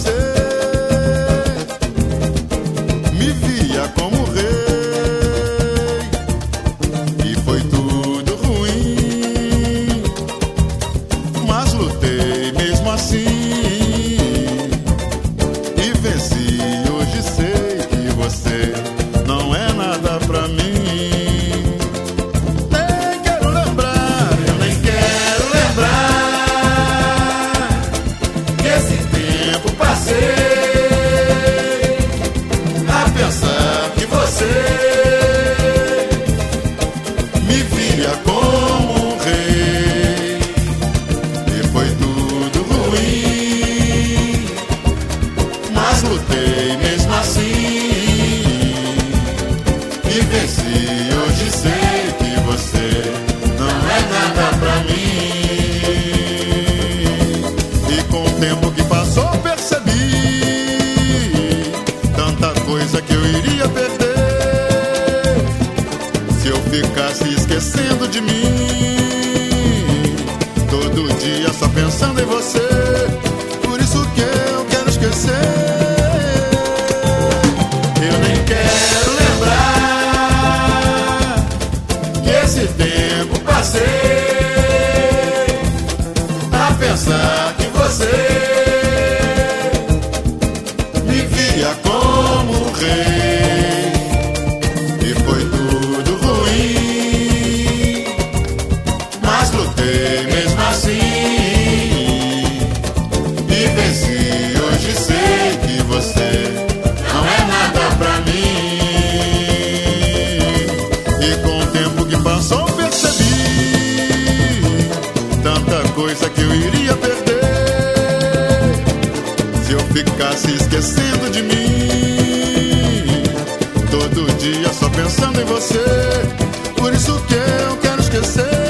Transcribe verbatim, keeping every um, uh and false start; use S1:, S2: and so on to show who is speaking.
S1: você. Me via como rei e foi tudo ruim, mas lutei mesmo assim e venci. Hoje sei que você não é nada pra mim. Nem quero lembrar, eu nem quero lembrar que esse tempo passei a pensar que você me via como um rei e foi tudo ruim, mas lutei mesmo assim e venci. Hoje sei que você não é nada pra mim. E com o tempo que passou percebi tanta coisa que eu iria perder se eu ficasse esquecendo de mim, todo dia só pensando em você. Por isso que eu quero esquecer. Eu nem quero lembrar que esse tempo passei a pensar que você me via como um rei e foi tudo ruim, mas lutei mesmo assim e venci. Hoje sei que você não é nada pra mim. E com o tempo que passou percebi tanta coisa que eu iria perder se eu ficasse esquecendo de mim, todo dia só pensando em você. Por isso que eu quero esquecer.